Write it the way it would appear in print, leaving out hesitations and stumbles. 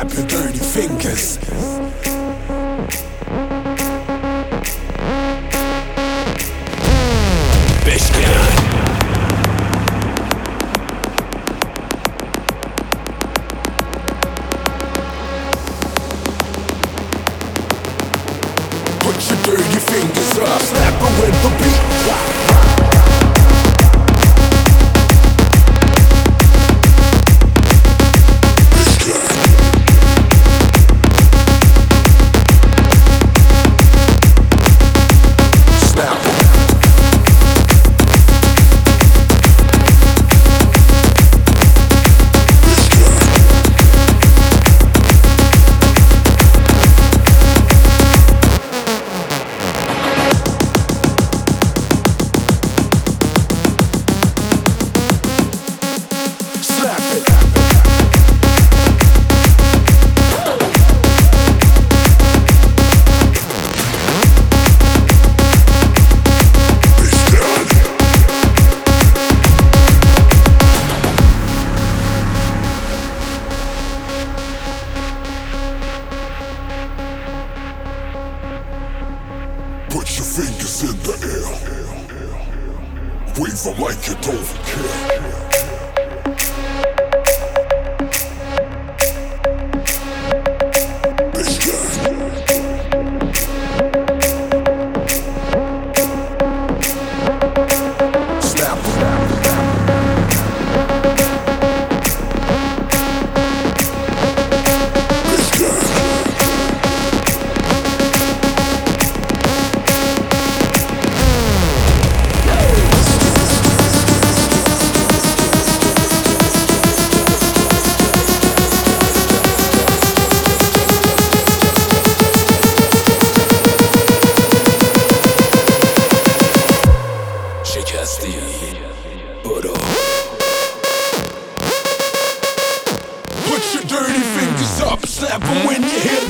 Snap your dirty fingers. Beshkan. Put your dirty fingers up, snap it with the beat. Put your fingers in the air. Wave them like you don't care. Put your dirty fingers up, snap them when you hear